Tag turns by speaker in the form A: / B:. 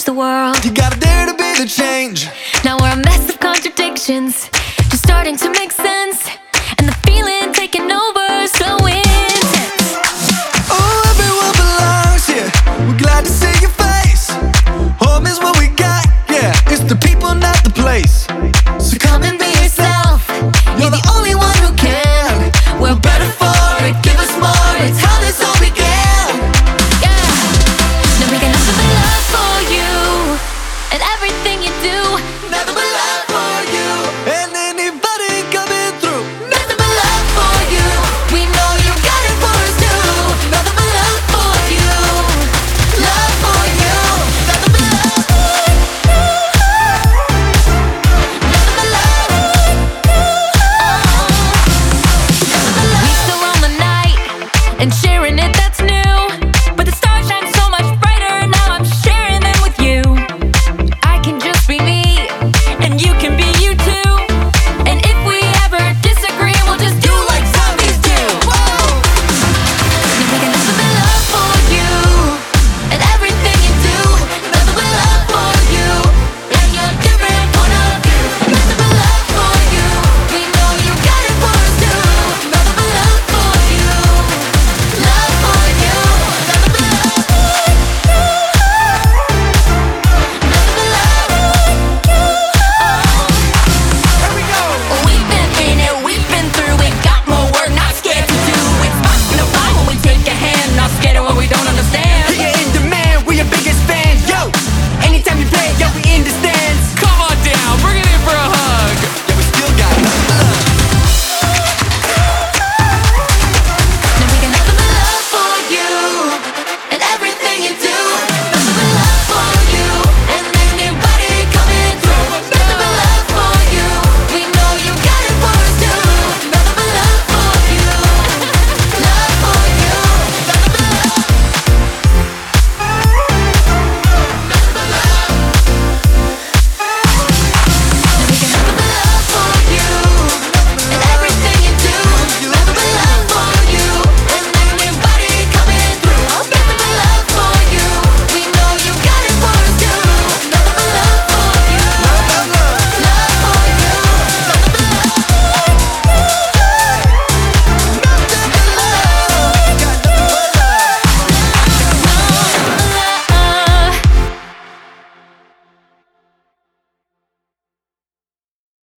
A: the world.
B: You gotta dare to be the change.
A: Now we're a mess of contradictions, just starting to make sense, and the feeling taking over, so intense.
B: Oh, everyone belongs here. We're glad to see your face. Home is what we got, yeah. It's the people